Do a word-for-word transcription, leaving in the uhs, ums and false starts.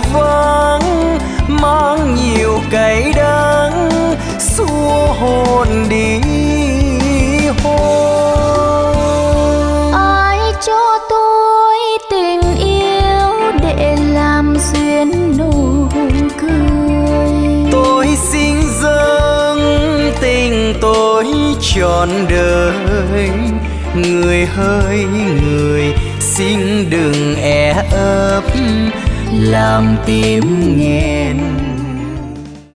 vắng, mang nhiều cay đắng xua hồn đi hôn. Ai cho tôi tình yêu để làm duyên nụ cười, tôi xin dâng tình tôi trọn đời. Người hỡi người, xin đừng e ấp làm tim nghẹn